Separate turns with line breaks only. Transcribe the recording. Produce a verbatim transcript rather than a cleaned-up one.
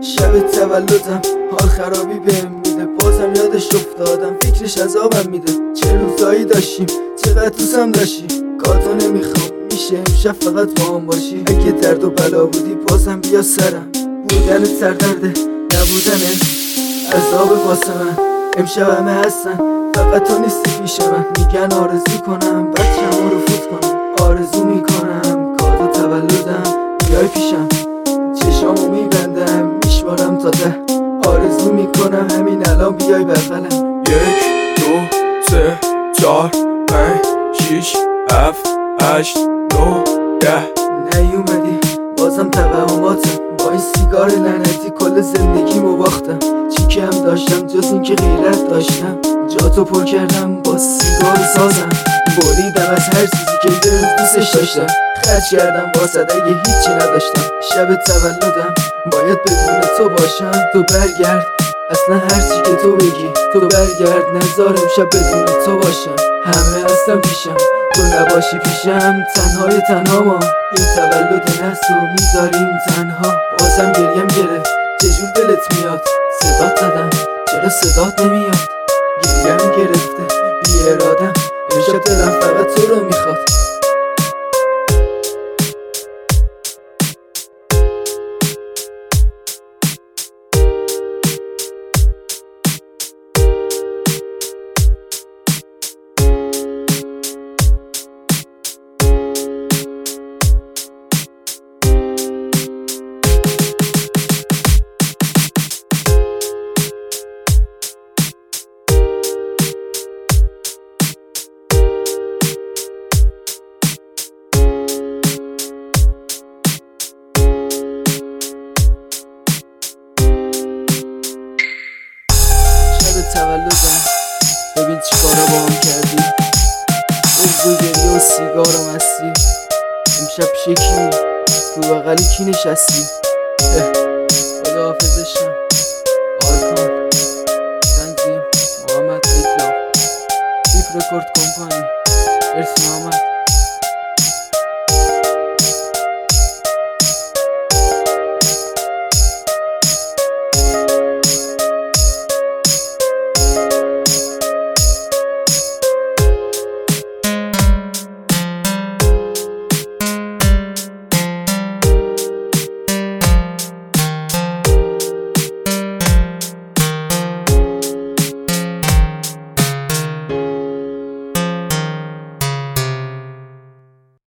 شب تولدم حال خرابی بهم میده، بازم یادش افتادم فکرش عذابم میده. چه روزایی داشتیم چقدر دوستم داشتی، کاتو نمیخوام میشه امشب فقط با هم باشی. اگه درد و بلا بودی بازم بیا سرم، بودن سردرده نبودنت عذاب واسه من. امشب همه هستن فقط تو نیستی پیش من، میگن آرزو کنم بچه‌مو رو فوت کنم. آرزو میکنم کاتو تولدم بیای پیشم، چشامو میبندم میشمارم تا ده. آرزو میکنم همین الان بیای بغلم.
یک دو سه چهار پنج شیش هفت هشت نو ده.
نیومدی بازم توهماتم، با این سیگار لعنتی کل زندگیمو باختم. چی کم داشتم جز این که غیرت داشتم، جاتو پر کردم با سیگار سازم. بریدم از هر چیزی که یه روز دوستش داشتم، خرج کردم واسد اگه هیچی نداشتم. شب تولدم باید بدون تو باشم، تو برگرد اصلا هرچی که تو بگی، تو برگرد نذار امشب بدون تو باشم. همه هستم پیشم تو نباشی پیشم، تنهای تنها ما این تولد نسو میذاریم تنها. بازم گریم گرفت چجور دلت میاد، صدات زدم چرا صدات نمیاد. گریم گرفته بی ارادم امشب دلم فقط تو رو میخواد. تولدم ببین چیکارا با هم کردی، بغض و گریه و سیگار و مستی. امشب پیش کی تو بغل کی نشستی؟ خدا حافظشم. آرکان تنظیم محمد اطلاق، دیپ رکورد کمپانی، ارسی محمد.